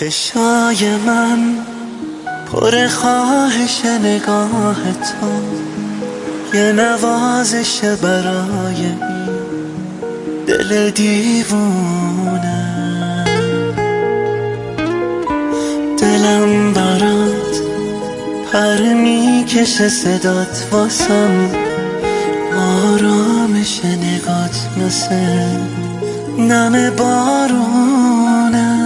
چشای من پر خواهش نگاه تو، یه نوازش برای این دل دیوونه. دلم برات پر میکشه، صدات واسم آرامش نگات مثل نم بارونه.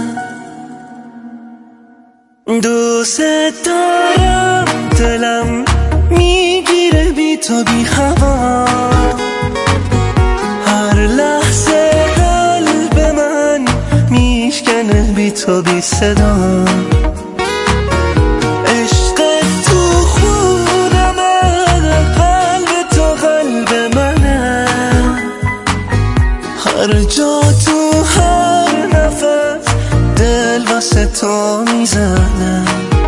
دوست دارم، دلم میگیره بی تو بی هوا، هر لحظه قلب من میشکنه بی تو بی صدا. عشق تو خونمه، قلب تو قلب منه، هر جا تو هر نفس دل واسه تو میزنه.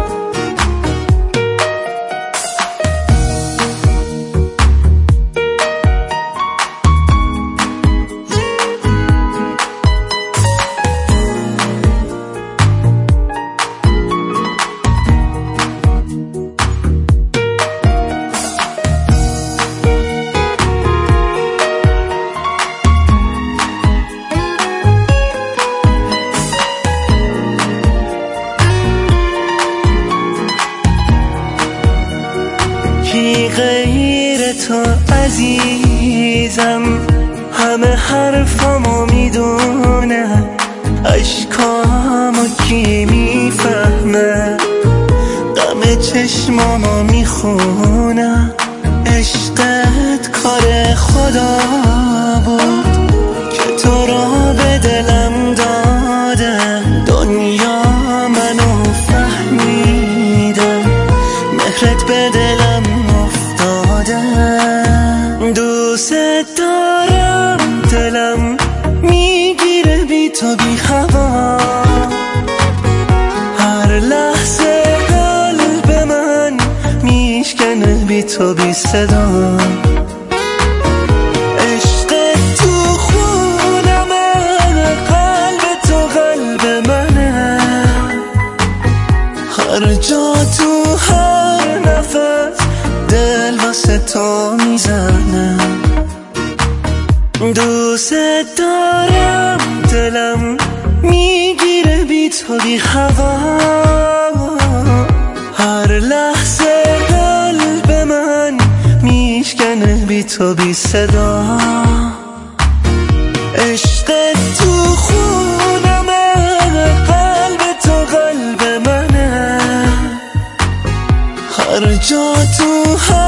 کی غیر تو عزیزم، همه حرفامو میدونه، اشکامو کی میفهمه، غم چشمامو میخونه. عشقت کار خدا بود که تو را به دلم داده، دنیا منو فهمیده، مهرت به دلم افتاده. دوست دارم، دلم میگیره بی تو بی هوا، هر لحظه قلب من میشکنه بی تو بی صدا. عشق تو خونمه، قلب تو قلب منه، هر جا تو هر نفس دل واسه تو میزنه. دوست دارم، دلم میگیره بی تو بی هوا، هر لحظه قلب من میشکنه بی تو بی صدا. عشق تو خونمه، قلب تو قلب منه، هر جا تو